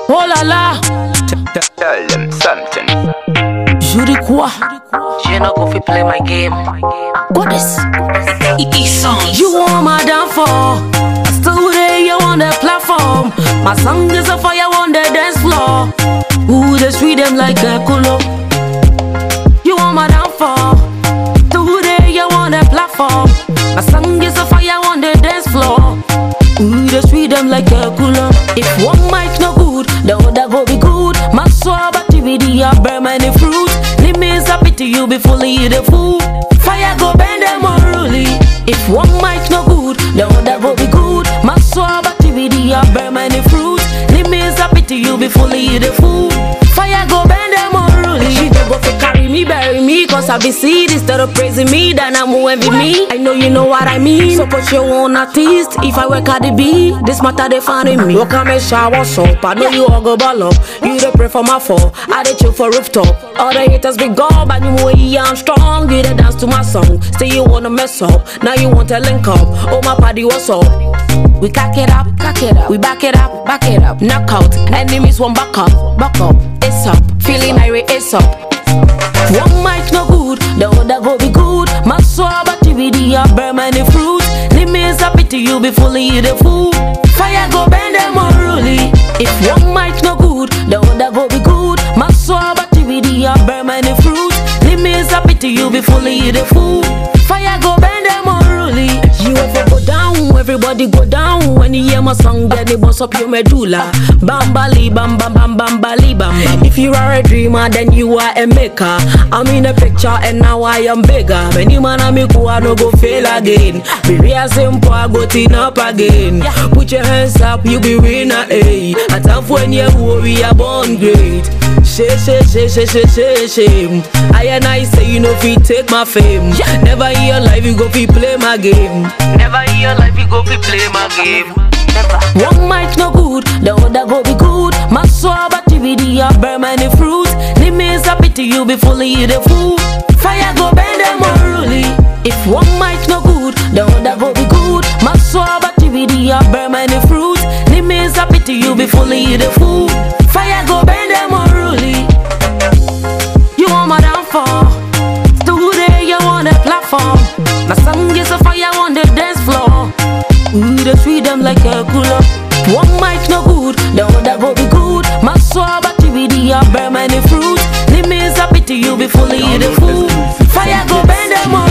Oh la la. Tell them something. Je dis quoi? She not go fi play my game. Goddess. You You want my downfall. Still there, you on the platform. My song is a fire on the dance floor. Ooh, they treat them like a culo. You want my downfall. Still there, you on the platform. My song is a fire on the dance floor. Ooh, they treat them like a culo. If one mic no good, the other go be good. My swab activity, I bear many fruit. Limits happy to you before you the fool. Fire go bend them unruly. If one mic no good, the other go be good. My swab activity, I bear many fruit. Limits happy to you before you the fool. Fire go bend them unruly. She dey go fi carry me, bury me, cause I be seed instead of praising me, then I'm who envy me. I know you know what I mean. Support your own artist. If I work at the B, this matter they find in me. Look at me shower up. I know you all go ball up. You dey pray for my fall. I dey chill for rooftop. All the haters be gone, but you know I'm strong. You dey dance to my song. Say you wanna mess up. Now you want to link up. Oh my party, what's up? We cock it up, cock it up. We back it up, back it up. Knockout. Enemies won't back up, back up. It's up. Feeling irate, it's up. One mic no good, the other go be good. My swab activity, I bear many fruit. Limits happy to you before you the fool. Fire go bend them unruly. If one mic no good, the other go be good. My swab activity, I bear many fruit. Limits happy to you before you the fool. Fire go bend them unruly. You ever go down, everybody go down. When you hear my song, get the boss up your medulla. Bambali, bam bam bam bambali bam bam. If you are a dreamer, then you are a maker. I'm in a picture and now I am bigger. When you man make who I no go fail again. Be real simple, I go tin up again. Put your hands up, you be winner, eh. At time when you worry, are born great. Shame. I and I say you know fi take my fame. Never in your life you go fi play my game. Never in your life you go fi play my game. Never. One mic no good, the other go be good. My swab activity, I bear many fruit. Limits happy to you before you the fool. Fire go bend them unruly. If one mic no good, the other go be good. My swab activity, I bear many fruit. Limits happy to you before you the fool. Fire go bend them unruly. You want my downfall. Still there, you on the platform. My song is a fire on the dance floor. Ooh, they treat them like a cooler. One mic no good, the other go be good. My swab activity, I bear many fruit. Limits happy to you before you the fool. Fire go bend them on.